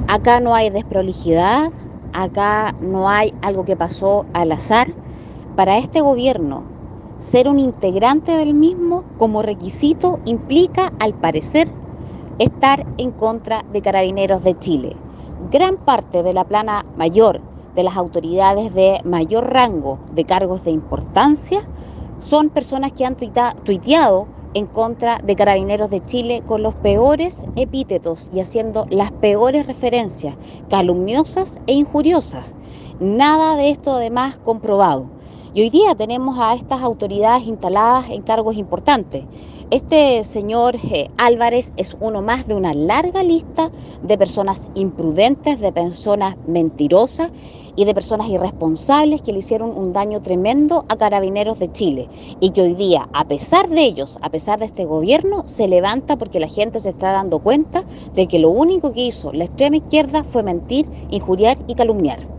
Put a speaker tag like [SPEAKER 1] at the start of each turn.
[SPEAKER 1] Acá no hay desprolijidad, acá no hay algo que pasó al azar. Para este gobierno, ser un integrante del mismo como requisito implica, al parecer, estar en contra de Carabineros de Chile. Gran parte de la plana mayor de las autoridades de mayor rango de cargos de importancia son personas que han tuiteado en contra de Carabineros de Chile con los peores epítetos y haciendo las peores referencias calumniosas e injuriosas. Nada de esto además comprobado. Y hoy día tenemos a estas autoridades instaladas en cargos importantes. Este señor Álvarez es uno más de una larga lista de personas imprudentes, de personas mentirosas y de personas irresponsables que le hicieron un daño tremendo a Carabineros de Chile y que hoy día, a pesar de ellos, a pesar de este gobierno, se levanta porque la gente se está dando cuenta de que lo único que hizo la extrema izquierda fue mentir, injuriar y calumniar.